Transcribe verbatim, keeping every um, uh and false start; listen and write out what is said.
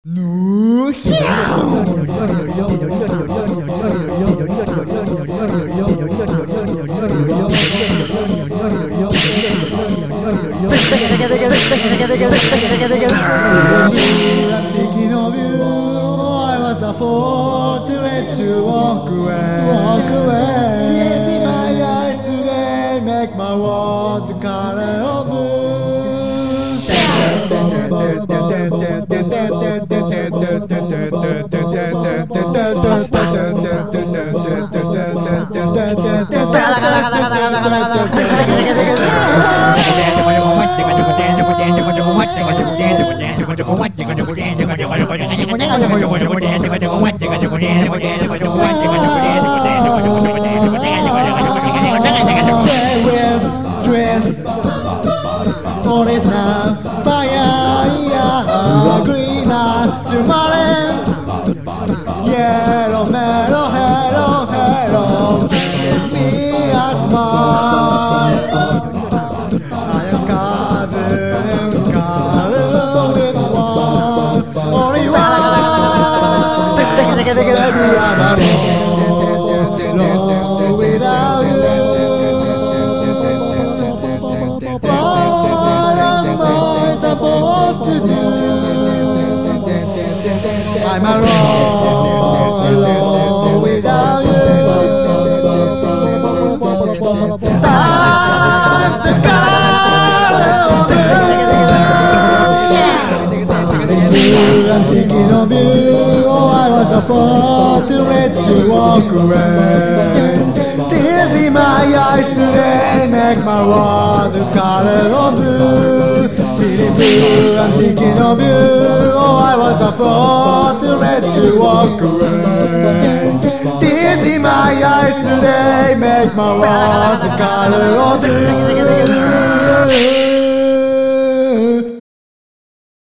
No thinking of you, I was a fool to let you walk away. Walk away. Tears in my eyes today make my world the color of blue. All is now fire, greener, tomorrow, yellow, mellow, hello, hello, me a smile. I am covered in color with one, only one. Alone without you. I'm alone, alone without you. I'm the color of you. I'm thinking of you. Oh, I was a fool to let you walk away. Tears in my eyes today make my world the color of blue. Feeling blue, I'm thinking of you. Oh, I was a fool to let you walk away. Tears in my eyes today make my world the color of blue.